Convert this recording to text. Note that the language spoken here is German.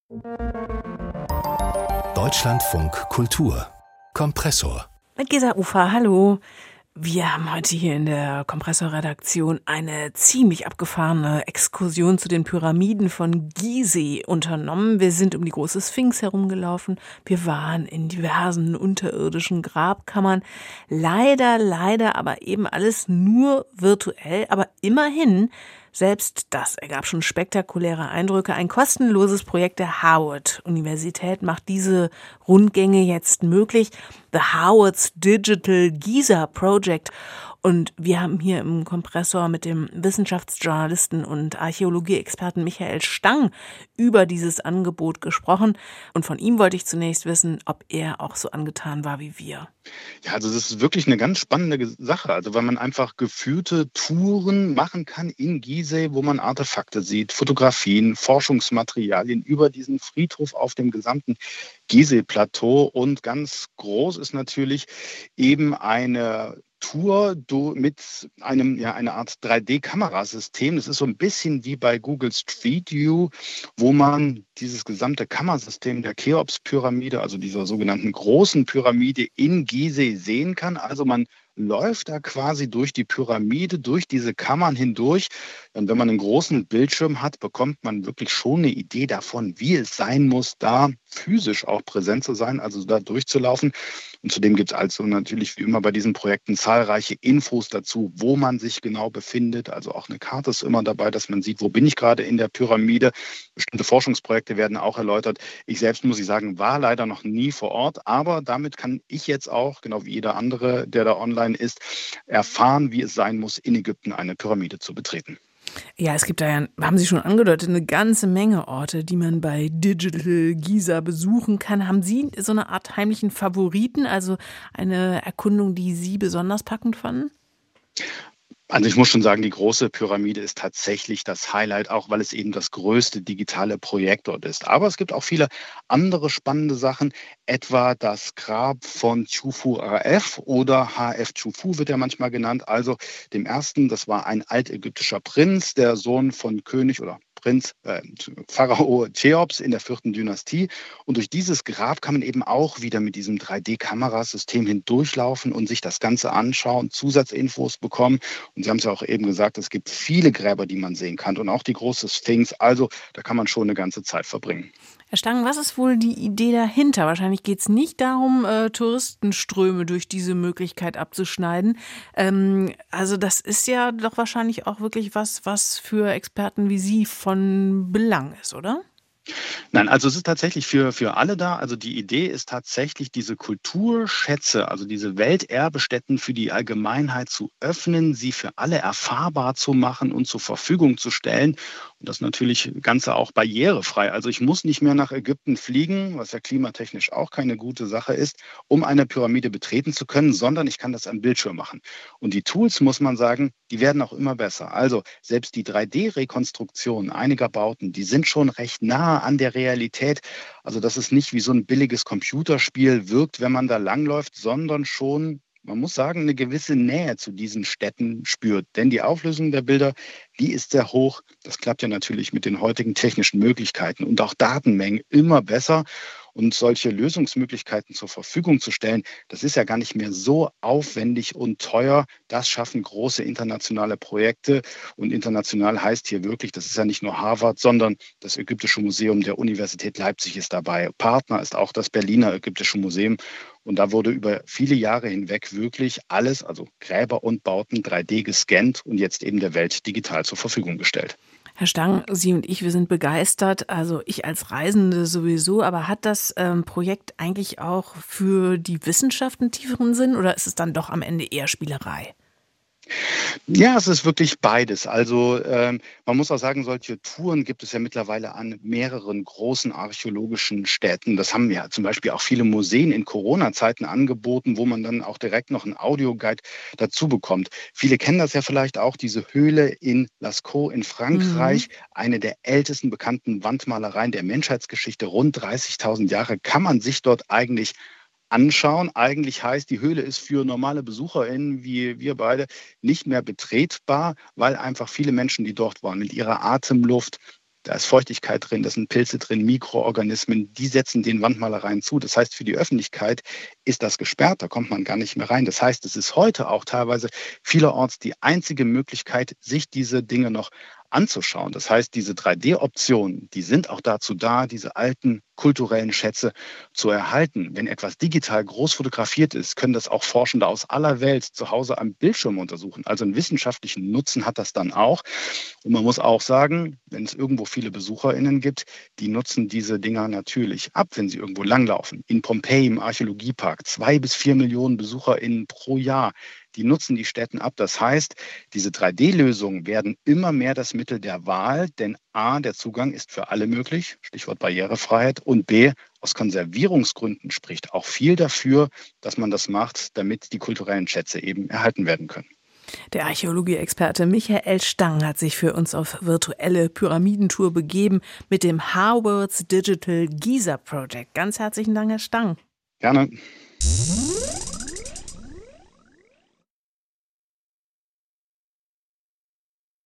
Deutschlandfunk Kultur Kompressor. Mit Gesa Ufer, hallo. Wir haben heute hier in der Kompressor-Redaktion eine ziemlich abgefahrene Exkursion zu den Pyramiden von Gizeh unternommen. Wir sind um die große Sphinx herumgelaufen. Wir waren in diversen unterirdischen Grabkammern. Leider, aber eben alles nur virtuell. Aber immerhin, selbst das ergab schon spektakuläre Eindrücke. Ein kostenloses Projekt der Harvard-Universität macht diese Rundgänge jetzt möglich. The Harvard's Digital Giza Project. Und wir haben hier im Kompressor mit dem Wissenschaftsjournalisten und Archäologieexperten Michael Stang über dieses Angebot gesprochen. Und von ihm wollte ich zunächst wissen, ob er auch so angetan war wie wir. Ja, also das ist wirklich eine ganz spannende Sache. Also weil man einfach geführte Touren machen kann in Gizeh, wo man Artefakte sieht, Fotografien, Forschungsmaterialien über diesen Friedhof auf dem gesamten Gizeh-Plateau. Und ganz groß ist natürlich eben eine Tour mit einer Art 3D-Kamerasystem. Das ist so ein bisschen wie bei Google Street View, wo man dieses gesamte Kammersystem der Cheops-Pyramide, also dieser sogenannten großen Pyramide in Gizeh sehen kann. Also man läuft da quasi durch die Pyramide, durch diese Kammern hindurch. Und wenn man einen großen Bildschirm hat, bekommt man wirklich schon eine Idee davon, wie es sein muss, da physisch auch präsent zu sein, also da durchzulaufen. Und zudem gibt es also natürlich wie immer bei diesen Projekten zahlreiche Infos dazu, wo man sich genau befindet. Also auch eine Karte ist immer dabei, dass man sieht, wo bin ich gerade in der Pyramide. Bestimmte Forschungsprojekte werden auch erläutert. Ich selbst, muss ich sagen, war leider noch nie vor Ort, aber damit kann ich jetzt auch, genau wie jeder andere, der da online ist, erfahren, wie es sein muss, in Ägypten eine Pyramide zu betreten. Ja, es gibt da ja, haben Sie schon angedeutet, eine ganze Menge Orte, die man bei Digital Giza besuchen kann. Haben Sie so eine Art heimlichen Favoriten, also eine Erkundung, die Sie besonders packend fanden? Also ich muss schon sagen, die große Pyramide ist tatsächlich das Highlight, auch weil es eben das größte digitale Projekt dort ist. Aber es gibt auch viele andere spannende Sachen, etwa das Grab von Khufu RF oder HF Khufu wird er manchmal genannt. Also dem ersten, das war ein altägyptischer Prinz, der Sohn von König oder Pharao Cheops in der 4. Dynastie. Und durch dieses Grab kann man eben auch wieder mit diesem 3D-Kamerasystem hindurchlaufen und sich das Ganze anschauen, Zusatzinfos bekommen. Und Sie haben es ja auch eben gesagt, es gibt viele Gräber, die man sehen kann und auch die große Sphinx. Also da kann man schon eine ganze Zeit verbringen. Herr Stang, was ist wohl die Idee dahinter? Wahrscheinlich geht es nicht darum, Touristenströme durch diese Möglichkeit abzuschneiden. Also das ist ja doch wahrscheinlich auch wirklich was für Experten wie Sie von Belang ist, oder? Nein, also es ist tatsächlich für alle da. Also die Idee ist tatsächlich, diese Kulturschätze, also diese Welterbestätten für die Allgemeinheit zu öffnen, sie für alle erfahrbar zu machen und zur Verfügung zu stellen. Und das natürlich Ganze auch barrierefrei. Also ich muss nicht mehr nach Ägypten fliegen, was ja klimatechnisch auch keine gute Sache ist, um eine Pyramide betreten zu können, sondern ich kann das am Bildschirm machen. Und die Tools, muss man sagen, die werden auch immer besser. Also selbst die 3D-Rekonstruktion einiger Bauten, die sind schon recht nah an der Realität. Also dass es nicht wie so ein billiges Computerspiel wirkt, wenn man da langläuft, sondern schon, man muss sagen, eine gewisse Nähe zu diesen Städten spürt. Denn die Auflösung der Bilder, die ist sehr hoch. Das klappt ja natürlich mit den heutigen technischen Möglichkeiten und auch Datenmengen immer besser. Und solche Lösungsmöglichkeiten zur Verfügung zu stellen, das ist ja gar nicht mehr so aufwendig und teuer. Das schaffen große internationale Projekte. Und international heißt hier wirklich, das ist ja nicht nur Harvard, sondern das Ägyptische Museum der Universität Leipzig ist dabei. Partner ist auch das Berliner Ägyptische Museum. Und da wurde über viele Jahre hinweg wirklich alles, also Gräber und Bauten 3D gescannt und jetzt eben der Welt digital zur Verfügung gestellt. Herr Stang, Sie und ich, wir sind begeistert, also ich als Reisende sowieso, aber hat das Projekt eigentlich auch für die Wissenschaft einen tieferen Sinn oder ist es dann doch am Ende eher Spielerei? Ja, es ist wirklich beides. Also man muss auch sagen, solche Touren gibt es ja mittlerweile an mehreren großen archäologischen Städten. Das haben ja zum Beispiel auch viele Museen in Corona-Zeiten angeboten, wo man dann auch direkt noch einen Audioguide dazu bekommt. Viele kennen das ja vielleicht auch, diese Höhle in Lascaux in Mhm. Frankreich, eine der ältesten bekannten Wandmalereien der Menschheitsgeschichte, rund 30.000 Jahre, kann man sich dort eigentlich anschauen. Eigentlich heißt, die Höhle ist für normale BesucherInnen wie wir beide nicht mehr betretbar, weil einfach viele Menschen, die dort waren, mit ihrer Atemluft Da ist Feuchtigkeit drin, da sind Pilze drin, Mikroorganismen, die setzen den Wandmalereien zu. Das heißt, für die Öffentlichkeit ist das gesperrt, da kommt man gar nicht mehr rein. Das heißt, es ist heute auch teilweise vielerorts die einzige Möglichkeit, sich diese Dinge noch anzuschauen. Das heißt, diese 3D-Optionen, die sind auch dazu da, diese alten kulturellen Schätze zu erhalten. Wenn etwas digital groß fotografiert ist, können das auch Forschende aus aller Welt zu Hause am Bildschirm untersuchen. Also einen wissenschaftlichen Nutzen hat das dann auch. Und man muss auch sagen, wenn es irgendwo viele BesucherInnen gibt, die nutzen diese Dinger natürlich ab, wenn sie irgendwo langlaufen. In Pompeji im Archäologiepark 2 bis 4 Millionen BesucherInnen pro Jahr. Die nutzen die Stätten ab. Das heißt, diese 3D-Lösungen werden immer mehr das Mittel der Wahl, denn A, der Zugang ist für alle möglich, Stichwort Barrierefreiheit, und B, aus Konservierungsgründen spricht auch viel dafür, dass man das macht, damit die kulturellen Schätze eben erhalten werden können. Der Archäologie-Experte Michael Stang hat sich für uns auf virtuelle Pyramidentour begeben mit dem Harvard's Digital Giza Project. Ganz herzlichen Dank, Herr Stang. Gerne.